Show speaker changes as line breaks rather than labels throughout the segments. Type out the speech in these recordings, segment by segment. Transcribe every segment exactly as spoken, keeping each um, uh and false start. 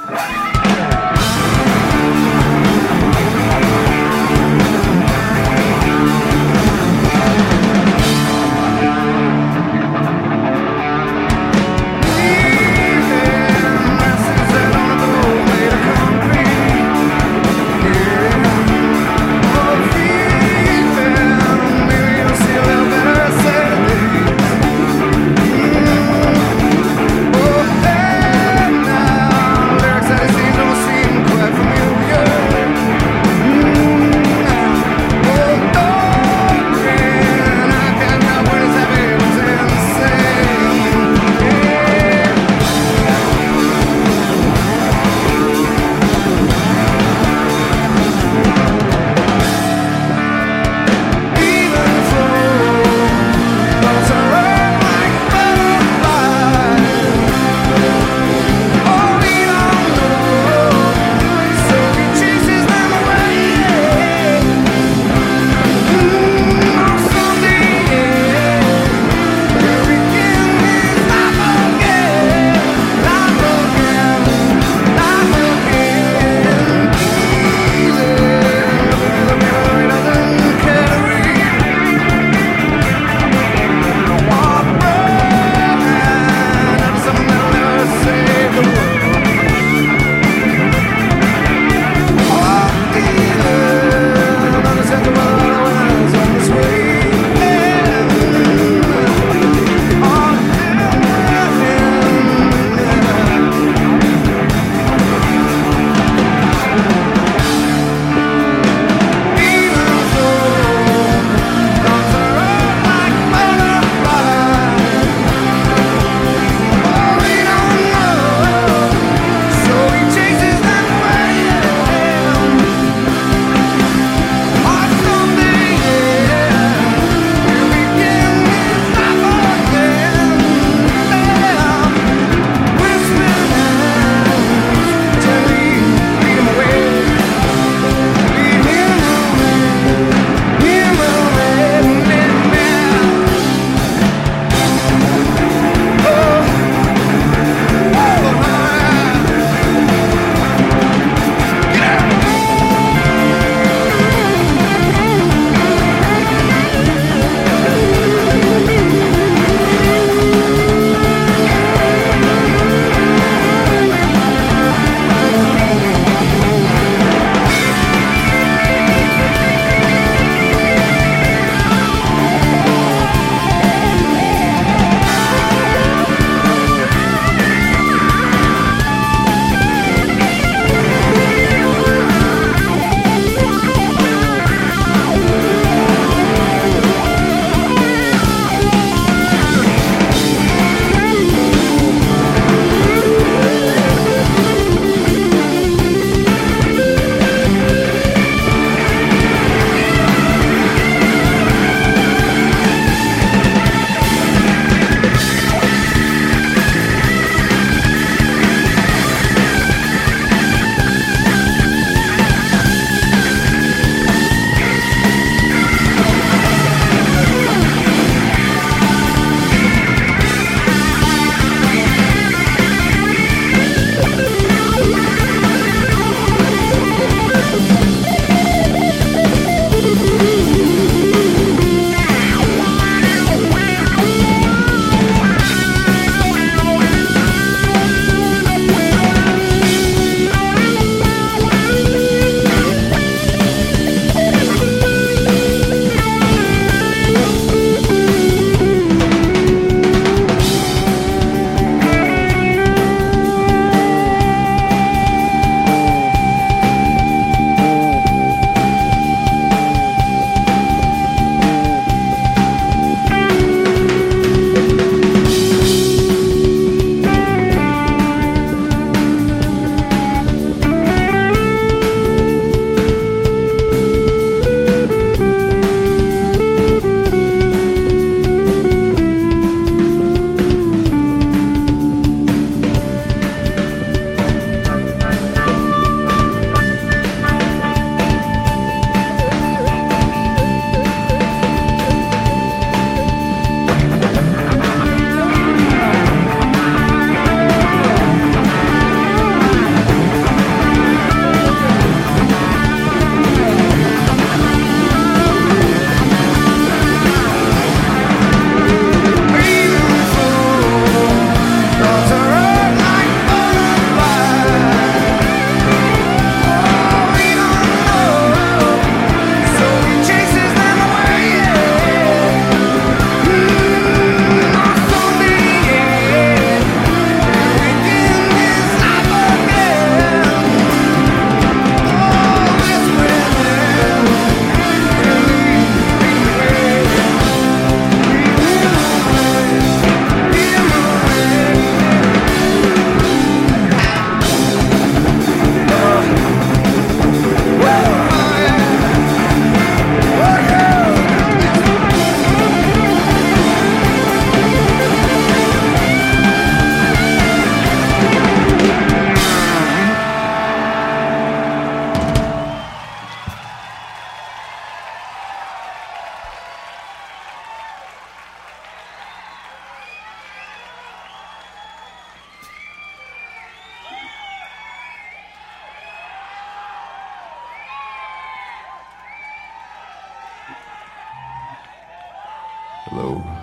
Satisfied.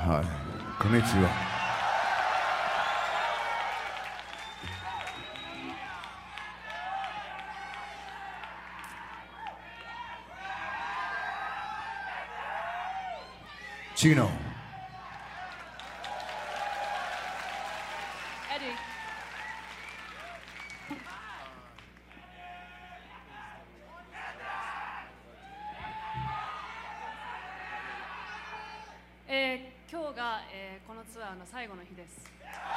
はい、こんにちは。チーノ。
エディ。えー、今日が、えー、このツアーの最後の日です。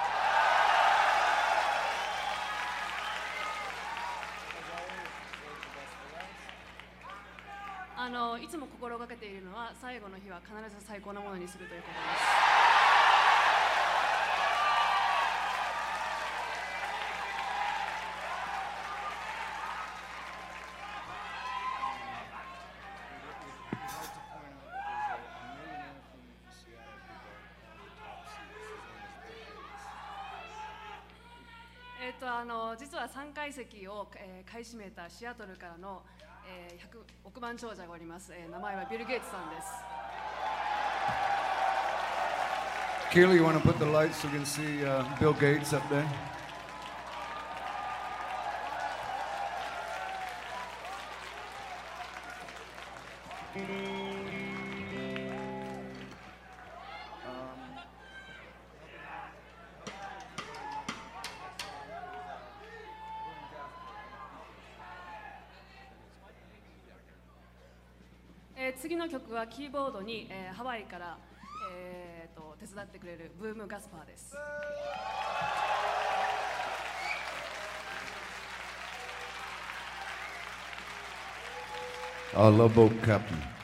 あのいつも心がけているのは、最後の日は必ず最高なものにするということです。えっとあの実はさんかい席を、えー、買い占めたシアトルからの、えー、ひゃくおくまん長者がおります、えー、名前はビル・ゲイツさんです。
Keely, you want to put the lights so we can see uh, Bill Gates up there?
えー、次の曲はキーボードに、えー、ハワイから、えー、と手伝ってくれるブーム・ガスパーです。
Our love boat captain.